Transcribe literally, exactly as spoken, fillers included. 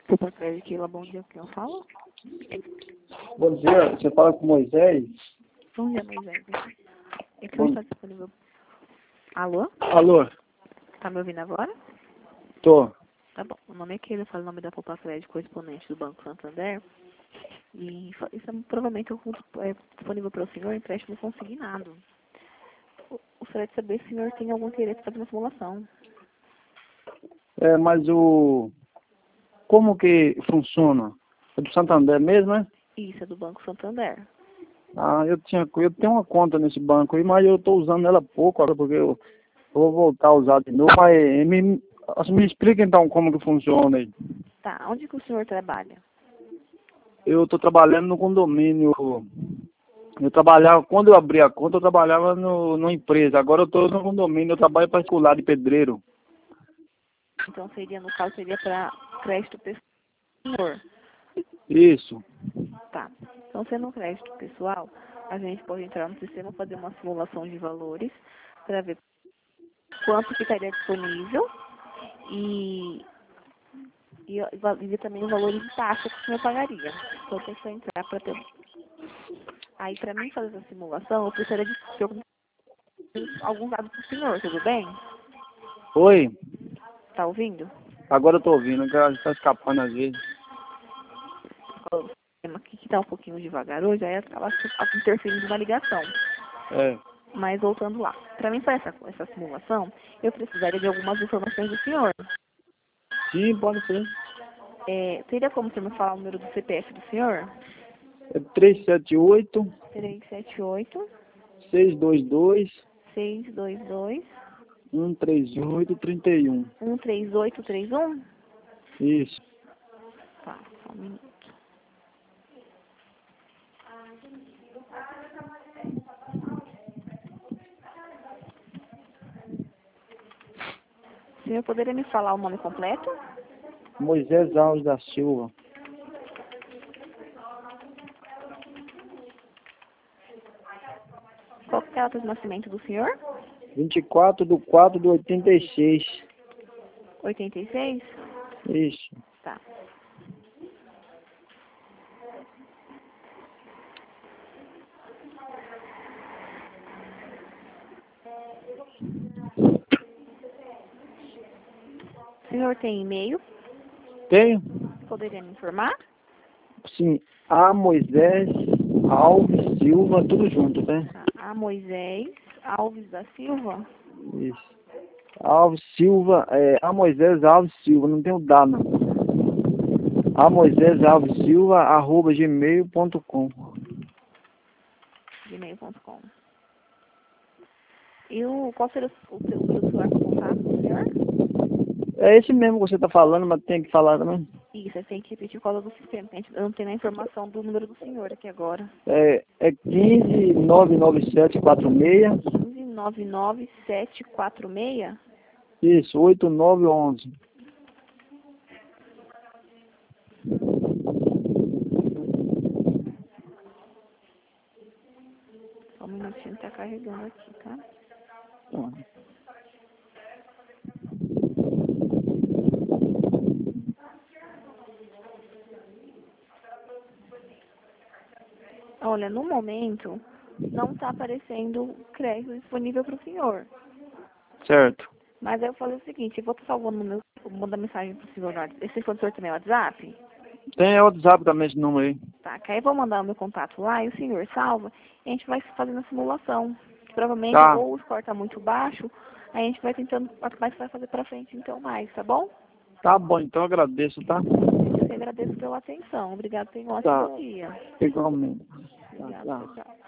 Desculpa, Crédito, Keila, bom dia, quem eu falo? Bom dia, você fala com Moisés? Bom dia, Moisés. É que Bom... eu estou disponível. Alô? Alô? Tá me ouvindo agora? Tô. Tá bom. O nome é Keila, eu falo o nome da Poupa Crédito, correspondente do Banco Santander. E fa- isso é provavelmente eu é disponível para o senhor empréstimo consignado. Eu gostaria de saber se o senhor tem algum interesse para fazer uma simulação. É, mas o... Como que funciona? É do Santander mesmo, né? Isso, é do Banco Santander. Ah, eu tinha, eu tenho uma conta nesse banco aí, mas eu tô usando ela pouco agora, porque eu, eu vou voltar a usar de novo. Mas me, assim, me explica então como que funciona aí. Tá, onde que o senhor trabalha? Eu tô trabalhando no condomínio. Eu trabalhava, quando eu abri a conta, eu trabalhava no, numa empresa. Agora eu tô no condomínio, eu trabalho particular de pedreiro. Então seria, no caso, seria para crédito pessoal. Isso. Tá. Então, sendo um crédito pessoal, a gente pode entrar no sistema, fazer uma simulação de valores para ver quanto ficaria disponível e, e, e ver também os valores de taxa que o senhor pagaria. Então, tem que entrar para ter. Aí, para mim fazer essa simulação, eu precisaria de de alguns dados para o senhor, tudo bem? Oi? Tá ouvindo? Agora eu tô ouvindo, que ela tá escapando às vezes. O sistema aqui que está um pouquinho devagar hoje, aí acaba interferindo na ligação. É. Mas voltando lá, para mim fazer essa, essa simulação, eu precisaria de algumas informações do senhor. Sim, pode ser. É, teria como você me falar o número do C P F do senhor? É três sete oito, três sete oito, seis dois dois, seis dois dois, um três oito, três um. um três oito três um? Isso. Tá, só um minuto. O senhor poderia me falar o nome completo? Moisés Alves da Silva. Qual que é a data de nascimento do senhor? vinte e quatro de quatro de oitenta e seis. oitenta e seis? Isso. Tá. O senhor tem e-mail? Tenho? Poderia me informar? Sim. A Moisés Alves Silva, tudo junto, né? Tá. A Moisés Alves da Silva? Isso. Alves Silva, é, a Moisés Alves Silva, não tem o dá não. A Moisés Alves Silva, arroba gmail ponto com. gmail ponto com. E o, qual seria o o seu número do celular para contato do senhor? É esse mesmo que você tá falando, mas tem que falar também. Isso, você tem que repetir por causa do sistema. A gente- Eu não tenho a informação do número do senhor aqui agora. É, é quinze, nove nove sete quatro seis. quinze, nove nove sete quatro seis? Isso, oito nove onze. Só um minutinho, tá carregando aqui, tá? Olha, no momento, não tá aparecendo crédito disponível para o senhor. Certo. Mas aí eu falei o seguinte, eu vou estar salvando no meu, vou mandar mensagem pro senhor. no WhatsApp. Esse senhor também é WhatsApp? Tem WhatsApp também esse número aí. Tá, que aí eu vou mandar o meu contato lá e o senhor salva e a gente vai fazendo a simulação. Provavelmente, Tá. ou o score tá muito baixo, aí a gente vai tentando, quanto mais vai fazer pra frente, então mais, tá bom? Tá bom, então eu agradeço, tá? Eu te agradeço pela atenção. Obrigado, tenha um Tá. ótimo dia. Igualmente. Tá, Obrigada, tá. tchau, tchau.